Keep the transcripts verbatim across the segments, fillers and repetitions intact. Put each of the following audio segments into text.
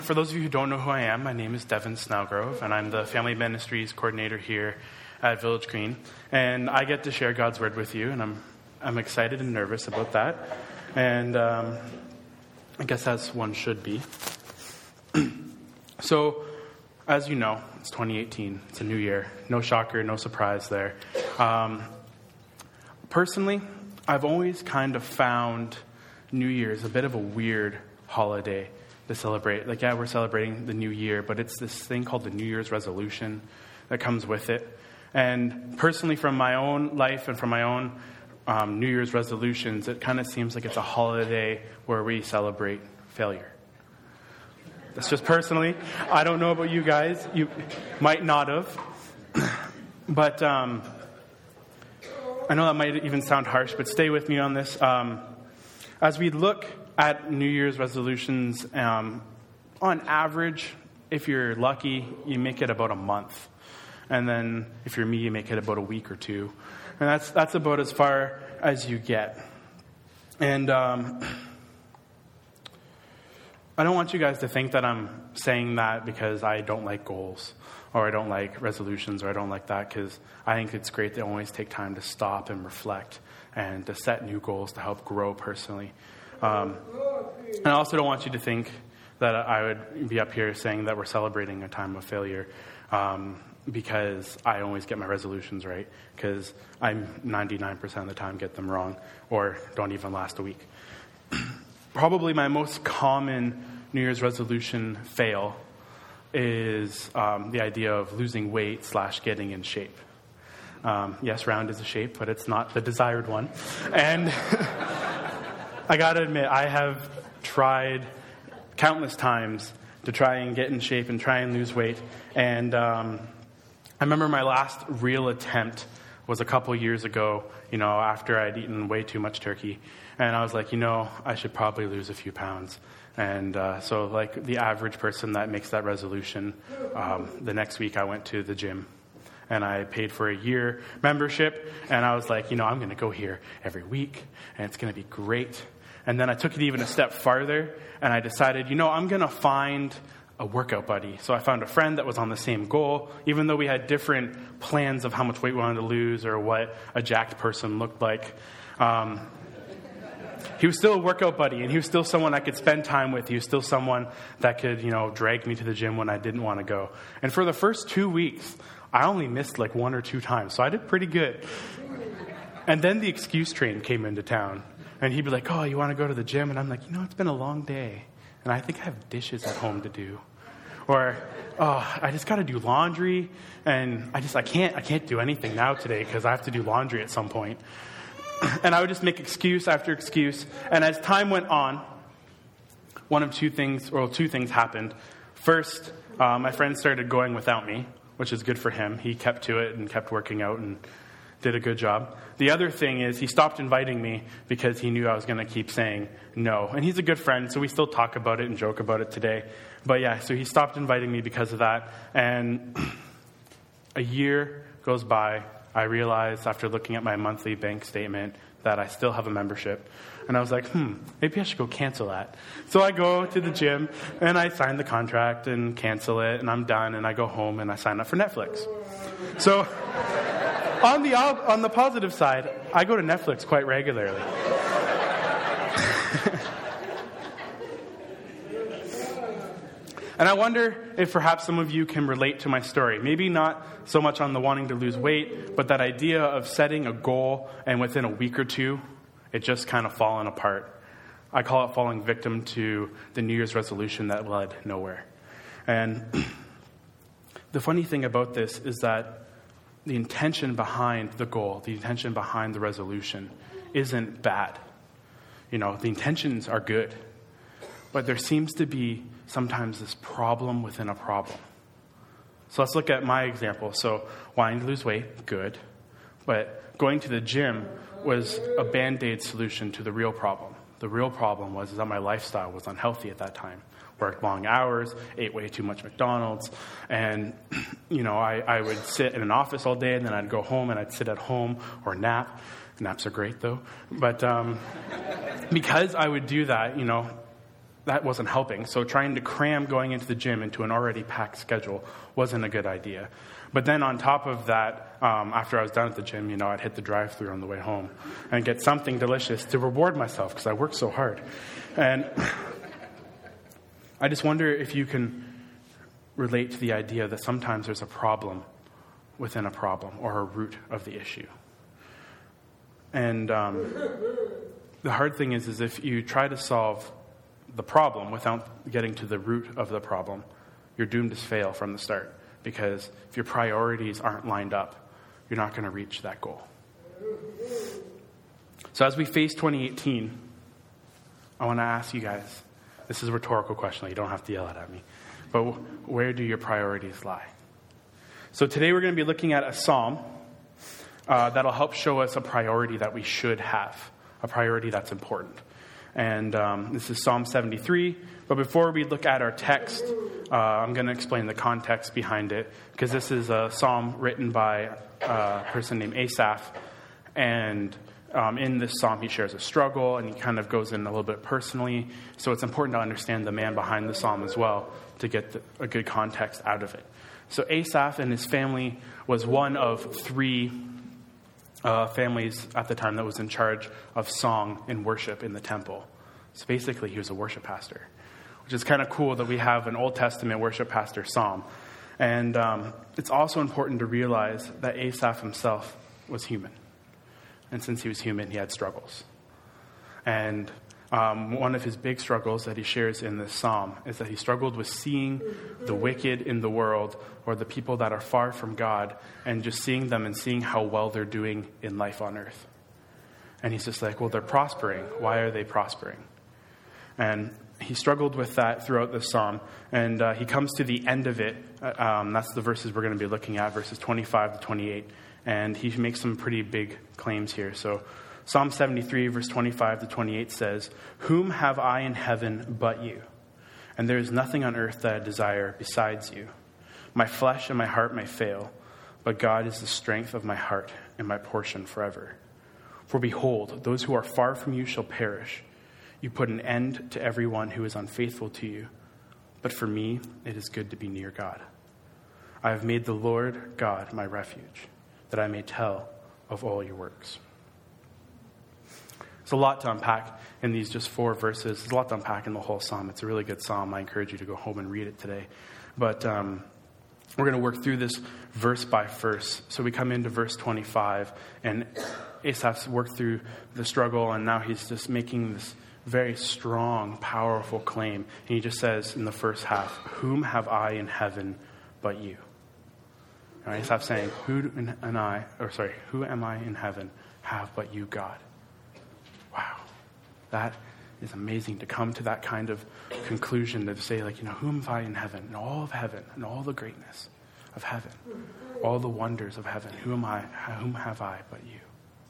For those of you who don't know who I am, my name is Devin Snellgrove, and I'm the Family Ministries Coordinator here at Village Green. And I get to share God's Word with you, and I'm I'm excited and nervous about that. And um, I guess as one should be. So, as you know, it's twenty eighteen. It's a new year. No shocker, no surprise there. Um, personally, I've always kind of found New Year's a bit of a weird holiday to celebrate. Like, yeah, we're celebrating the new year, but it's this thing called the New Year's resolution that comes with it. And personally, from my own life and from my own um, New Year's resolutions, it kind of seems like it's a holiday where we celebrate failure. That's just personally. I don't know about you guys. You might not have. But um, I know that might even sound harsh, but stay with me on this. Um, as we look at New Year's resolutions, um, on average, if you're lucky, you make it about a month. And then if you're me, you make it about a week or two. And that's that's about as far as you get. And um, I don't want you guys to think that I'm saying that because I don't like goals or I don't like resolutions or I don't like that, because I think it's great to always take time to stop and reflect and to set new goals to help grow personally. Um, and I also don't want you to think that I would be up here saying that we're celebrating a time of failure um, because I always get my resolutions right, because I'm ninety-nine percent of the time get them wrong or don't even last a week. Probably my most common New Year's resolution fail is um, the idea of losing weight slash getting in shape. Um, yes, round is a shape, but it's not the desired one. And I got to admit, I have tried countless times to try and get in shape and try and lose weight. And um, I remember my last real attempt was a couple years ago, you know, after I'd eaten way too much turkey. And I was like, you know, I should probably lose a few pounds. And uh, so like the average person that makes that resolution, um, the next week I went to the gym. And I paid for a year membership. And I was like, you know, I'm going to go here every week. And it's going to be great. And then I took it even a step farther. And I decided, you know, I'm going to find a workout buddy. So I found a friend that was on the same goal, even though we had different plans of how much weight we wanted to lose or what a jacked person looked like. Um, he was still a workout buddy, and he was still someone I could spend time with. He was still someone that could, you know, drag me to the gym when I didn't want to go. And for the first two weeks, I only missed like one or two times, so I did pretty good. And then the excuse train came into town, and he'd be like, oh, you want to go to the gym? And I'm like, you know, it's been a long day, and I think I have dishes at home to do. Or, oh, I just got to do laundry, and I just, I can't, I can't do anything now today because I have to do laundry at some point. And I would just make excuse after excuse. And as time went on, one of two things, or two things happened. First, uh, my friend started going without me, which is good for him. He kept to it and kept working out and did a good job. The other thing is he stopped inviting me because he knew I was going to keep saying no. And he's a good friend, so we still talk about it and joke about it today. But yeah, so he stopped inviting me because of that. And a year goes by. I realized after looking at my monthly bank statement that I still have a membership. And I was like, hmm, maybe I should go cancel that. So I go to the gym, and I sign the contract and cancel it, and I'm done, and I go home, and I sign up for Netflix. So on the on the positive side, I go to Netflix quite regularly. And I wonder if perhaps some of you can relate to my story. Maybe not so much on the wanting to lose weight, but that idea of setting a goal and within a week or two, it just kind of fallen apart. I call it falling victim to the New Year's resolution that led nowhere. And the funny thing about this is that the intention behind the goal, the intention behind the resolution isn't bad. You know, the intentions are good. But there seems to be sometimes this problem within a problem. So let's look at my example. So wanting to lose weight, good. But going to the gym was a Band-Aid solution to the real problem. The real problem was is that my lifestyle was unhealthy at that time. Worked long hours, ate way too much McDonald's, and you know, I, I would sit in an office all day, and then I'd go home and I'd sit at home or nap. Naps are great though. But um, because I would do that, you know, that wasn't helping. So trying to cram going into the gym into an already packed schedule wasn't a good idea. But then on top of that, um, after I was done at the gym, you know, I'd hit the drive-thru on the way home and get something delicious to reward myself because I worked so hard. And I just wonder if you can relate to the idea that sometimes there's a problem within a problem or a root of the issue. And um, the hard thing is, is if you try to solve the problem without getting to the root of the problem, you're doomed to fail from the start. Because if your priorities aren't lined up, you're not going to reach that goal. So as we face twenty eighteen, I want to ask you guys, this is a rhetorical question, you don't have to yell it at me, but where do your priorities lie? So today we're going to be looking at a psalm uh, that'll help show us a priority that we should have, a priority that's important. And um, this is Psalm seventy-three. But before we look at our text, uh, I'm going to explain the context behind it, because this is a psalm written by a person named Asaph. And um, in this psalm, he shares a struggle, and he kind of goes in a little bit personally. So it's important to understand the man behind the psalm as well to get the, a good context out of it. So Asaph and his family was one of three Uh, families at the time that was in charge of song and worship in the temple. So basically, he was a worship pastor, which is kind of cool that we have an Old Testament worship pastor psalm. And um, it's also important to realize that Asaph himself was human. And since he was human, he had struggles. And um, one of his big struggles that he shares in this psalm is that he struggled with seeing the wicked in the world, or the people that are far from God, and just seeing them and seeing how well they're doing in life on earth. And he's just like, well, they're prospering. Why are they prospering? And he struggled with that throughout the psalm. And uh, he comes to the end of it. Um, that's the verses we're going to be looking at, verses twenty-five to twenty-eight. And he makes some pretty big claims here. So Psalm seventy-three, verse twenty-five to twenty-eight says, "Whom have I in heaven but you? And there is nothing on earth that I desire besides you. My flesh and my heart may fail, but God is the strength of my heart and my portion forever. For behold, those who are far from you shall perish. You put an end to everyone who is unfaithful to you. But for me, it is good to be near God. I have made the Lord God my refuge, that I may tell of all your works." It's a lot to unpack in these just four verses. There's a lot to unpack in the whole psalm. It's a really good psalm. I encourage you to go home and read it today. But um, we're going to work through this verse by verse. So we come into verse twenty-five, and Asaph's worked through the struggle, and now he's just making this very strong, powerful claim. And he just says in the first half, "Whom have I in heaven but you?" All right, Asaph's saying, "Who and I, or sorry, who am I in heaven have but you, God?" Wow, that is amazing to come to that kind of conclusion, to say, like, you know, whom have I in heaven, and all of heaven, and all the greatness of heaven, all the wonders of heaven. Who am I? Whom have I but you?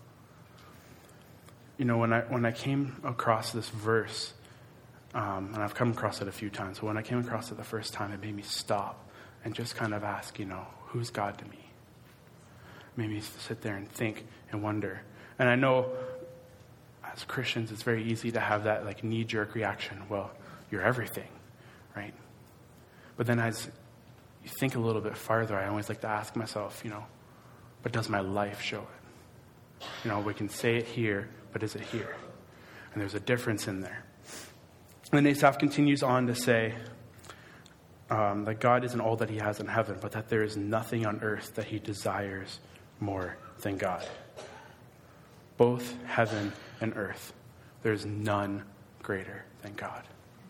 You know, when I when I came across this verse, um, and I've come across it a few times, but when I came across it the first time, it made me stop and just kind of ask, you know, who's God to me? It made me sit there and think and wonder. And I know, as Christians, it's very easy to have that like knee-jerk reaction. Well, you're everything, right? But then as you think a little bit farther, I always like to ask myself, you know, but does my life show it? You know, we can say it here, but is it here? And there's a difference in there. And then Asaph continues on to say um, that God isn't all that he has in heaven, but that there is nothing on earth that he desires more than God. Both heaven and earth, there's none greater than God.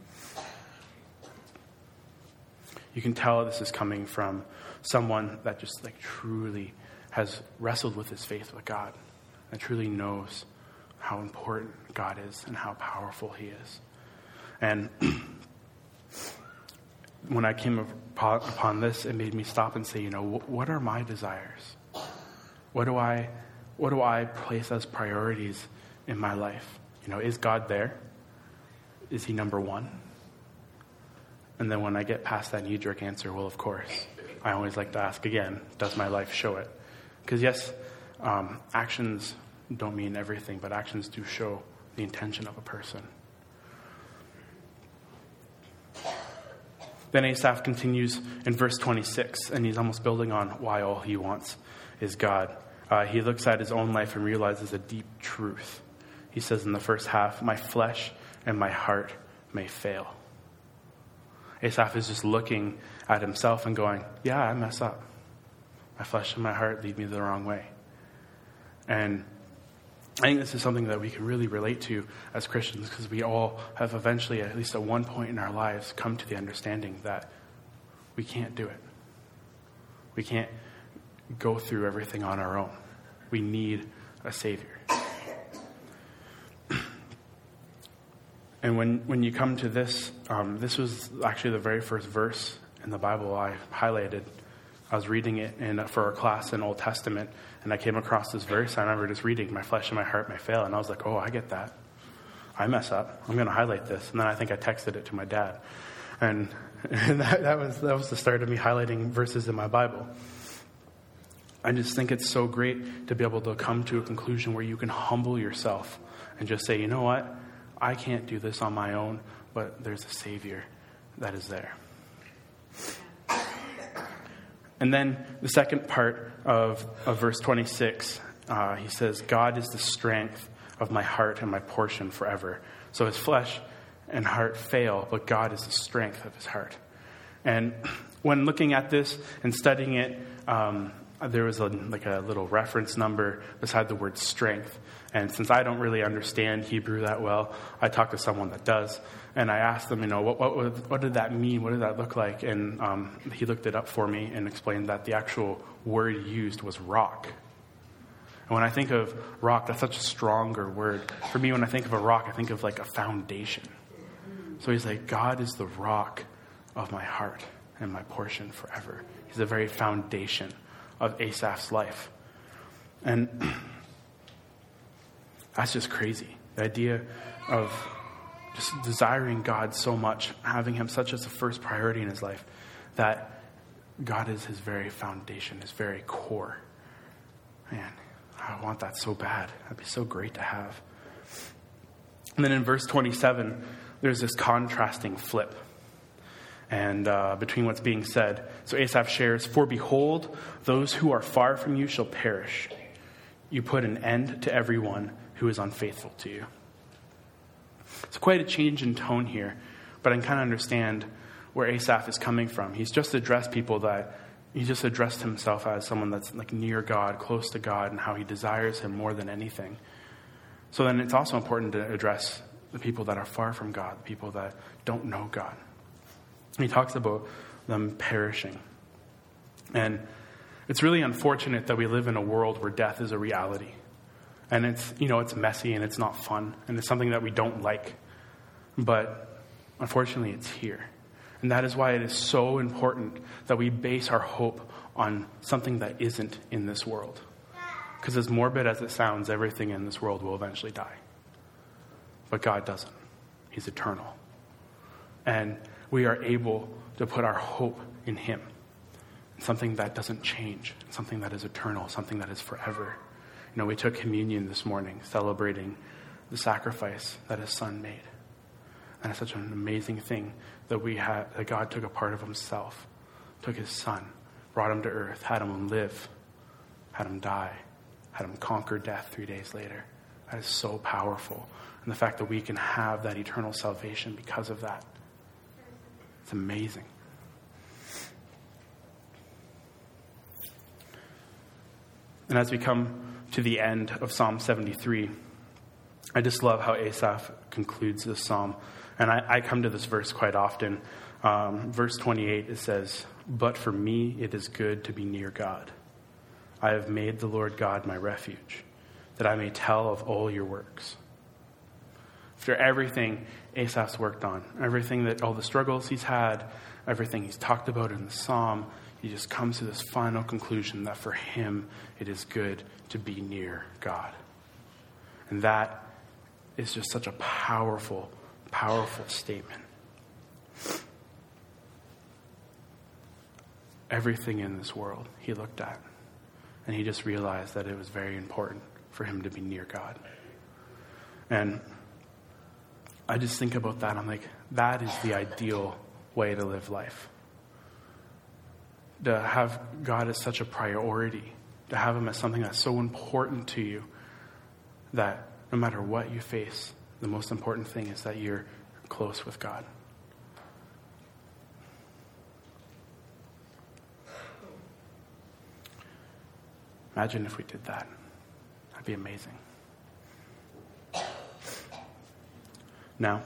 You can tell this is coming from someone that just like truly has wrestled with his faith with God, and truly knows how important God is and how powerful he is. And when I came upon this, it made me stop and say, you know, what are my desires? What do I, what do I place as priorities in my life? You know, is God there? Is he number one? And then when I get past that knee-jerk answer, well, of course, I always like to ask again, does my life show it? Because yes, um, actions don't mean everything, but actions do show the intention of a person. Then Asaph continues in verse twenty-six, and he's almost building on why all he wants is God. Uh, he looks at his own life and realizes a deep truth. He says in the first half, my flesh and my heart may fail. Asaph is just looking at himself and going, yeah, I mess up. My flesh and my heart lead me the wrong way. And I think this is something that we can really relate to as Christians, because we all have eventually, at least at one point in our lives, come to the understanding that we can't do it. We can't go through everything on our own. We need a Savior. And when, when you come to this, um, this was actually the very first verse in the Bible I highlighted. I was reading it in, for a class in Old Testament, and I came across this verse. I remember just reading, my flesh and my heart may fail. And I was like, oh, I get that. I mess up. I'm going to highlight this. And then I think I texted it to my dad. And, and that, that was that was the start of me highlighting verses in my Bible. I just think it's so great to be able to come to a conclusion where you can humble yourself and just say, you know what? I can't do this on my own, but there's a Savior that is there. And then the second part of, of verse twenty-six, uh, he says, God is the strength of my heart and my portion forever. So his flesh and heart fail, but God is the strength of his heart. And when looking at this and studying it, um, there was a, like a little reference number beside the word strength. And since I don't really understand Hebrew that well, I talked to someone that does. And I asked them, you know, what what, what did that mean? What did that look like? And um, he looked it up for me and explained that the actual word used was rock. And when I think of rock, that's such a stronger word. For me, when I think of a rock, I think of like a foundation. So he's like, God is the rock of my heart and my portion forever. He's the very foundation of Asaph's life. And that's just crazy. The idea of just desiring God so much, having him such as the first priority in his life, that God is his very foundation, his very core. Man, I want that so bad. That'd be so great to have. And then in verse twenty-seven, there's this contrasting flip. And uh, between what's being said. So Asaph shares, for behold, those who are far from you shall perish. You put an end to everyone who is unfaithful to you. It's quite a change in tone here, but I can kind of understand where Asaph is coming from. He's just addressed people that, he just addressed himself as someone that's like near God, close to God, and how he desires him more than anything. So then it's also important to address the people that are far from God, the people that don't know God. He talks about them perishing. And it's really unfortunate that we live in a world where death is a reality. And it's, you know, it's messy and it's not fun. And it's something that we don't like. But unfortunately, it's here. And that is why it is so important that we base our hope on something that isn't in this world. Because as morbid as it sounds, everything in this world will eventually die. But God doesn't. He's eternal. And we are able to put our hope in him. Something that doesn't change. Something that is eternal. Something that is forever. You know, we took communion this morning, celebrating the sacrifice that his son made. And it's such an amazing thing that we had, that God took a part of himself, took his son, brought him to earth, had him live, had him die, had him conquer death three days later. That is so powerful. And the fact that we can have that eternal salvation because of that. It's amazing. And as we come to the end of Psalm seventy-three, I just love how Asaph concludes this psalm. And I, I come to this verse quite often. Um, verse twenty-eight, it says, but for me it is good to be near God. I have made the Lord God my refuge, that I may tell of all your works. After everything Asaph's worked on, everything that, all the struggles he's had, everything he's talked about in the psalm, he just comes to this final conclusion that for him it is good to be near God. And that is just such a powerful, powerful statement. Everything in this world he looked at, and he just realized that it was very important for him to be near God. And I just think about that. I'm like, that is the ideal way to live life. To have God as such a priority, to have him as something that's so important to you that no matter what you face, the most important thing is that you're close with God. Imagine if we did that. That'd be amazing. Now,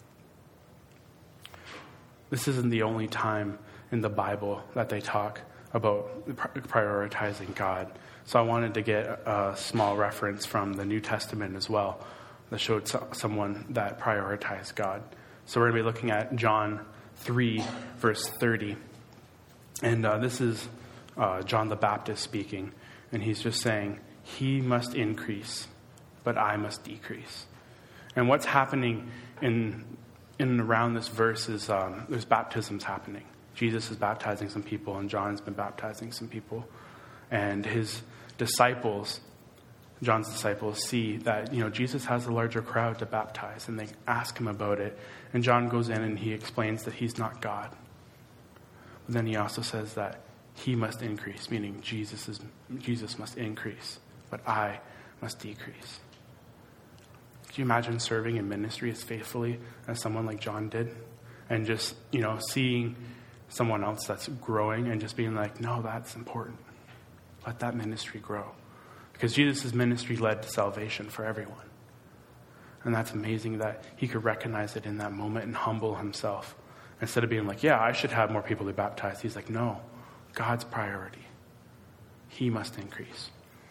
this isn't the only time in the Bible that they talk about prioritizing God. So I wanted to get a small reference from the New Testament as well that showed someone that prioritized God. So we're going to be looking at John three, verse thirty. And uh, this is uh, John the Baptist speaking. And he's just saying, he must increase, but I must decrease. And what's happening in in and around this verse is um, there's baptisms happening. Jesus is baptizing some people, and John's been baptizing some people. And his disciples, John's disciples, see that, you know, Jesus has a larger crowd to baptize, and they ask him about it. And John goes in and he explains that he's not God. But then he also says that he must increase, meaning Jesus is Jesus must increase, but I must decrease. Can you imagine serving in ministry as faithfully as someone like John did? And just, you know, seeing someone else that's growing and just being like, no, that's important. Let that ministry grow. Because Jesus' ministry led to salvation for everyone. And that's amazing that he could recognize it in that moment and humble himself. Instead of being like, yeah, I should have more people to baptize. He's like, no, God's priority. He must increase.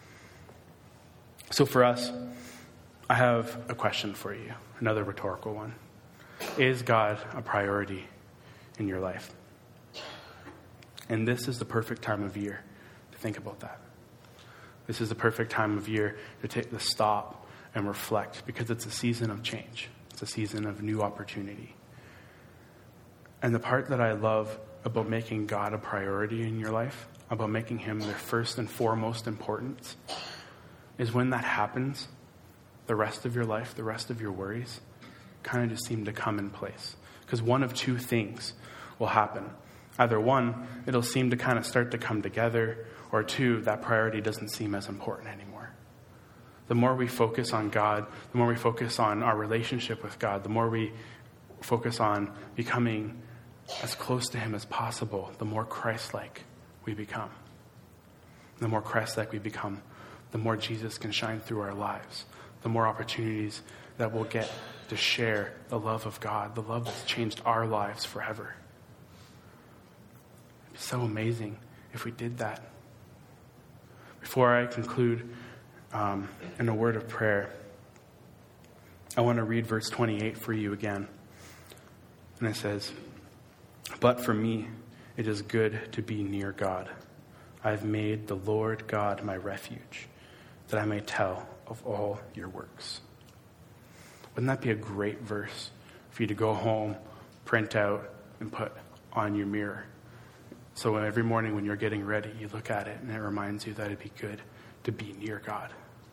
So for us, I have a question for you, another rhetorical one. Is God a priority in your life? And this is the perfect time of year to think about that. This is the perfect time of year to take the stop and reflect, because it's a season of change. It's a season of new opportunity. And the part that I love about making God a priority in your life, about making him the first and foremost importance, is when that happens, the rest of your life, the rest of your worries, kind of just seem to come in place. Because one of two things will happen. Either one, it'll seem to kind of start to come together, or two, that priority doesn't seem as important anymore. The more we focus on God, the more we focus on our relationship with God, the more we focus on becoming as close to him as possible, the more Christ-like we become. The more Christ-like we become, the more Jesus can shine through our lives, the more opportunities that we'll get to share the love of God, the love that's changed our lives forever. It'd be so amazing if we did that. Before I conclude um, in a word of prayer, I want to read verse twenty-eight for you again. And it says, "But for me, it is good to be near God. I have made the Lord God my refuge, that I may tell of all your works." Wouldn't that be a great verse for you to go home, print out, and put on your mirror? So every morning when you're getting ready, you look at it and it reminds you that it'd be good to be near God.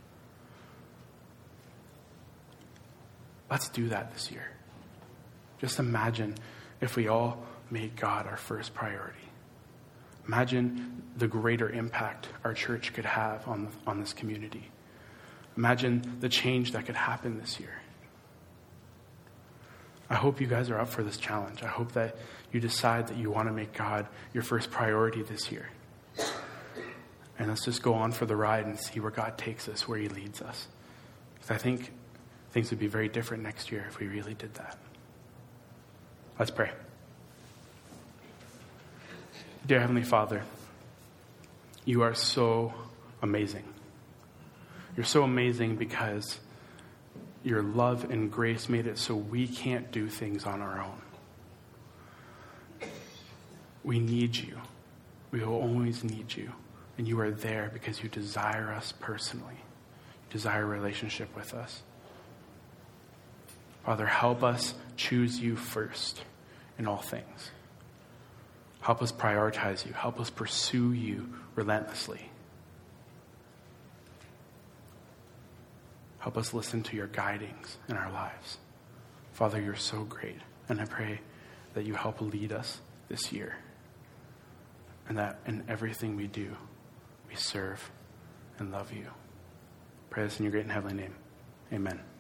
Let's do that this year. Just imagine if we all made God our first priority. Imagine the greater impact our church could have on, the, on this community. Imagine the change that could happen this year. I hope you guys are up for this challenge. I hope that you decide that you want to make God your first priority this year. And let's just go on for the ride and see where God takes us, where he leads us. Because I think things would be very different next year if we really did that. Let's pray. Dear Heavenly Father, you are so amazing. You're so amazing because your love and grace made it so we can't do things on our own. We need you. We will always need you. And you are there because you desire us personally. You desire a relationship with us. Father, help us choose you first in all things. Help us prioritize you. Help us pursue you relentlessly. Help us listen to your guidings in our lives. Father, you're so great. And I pray that you help lead us this year. And that in everything we do, we serve and love you. Pray this in your great and heavenly name. Amen.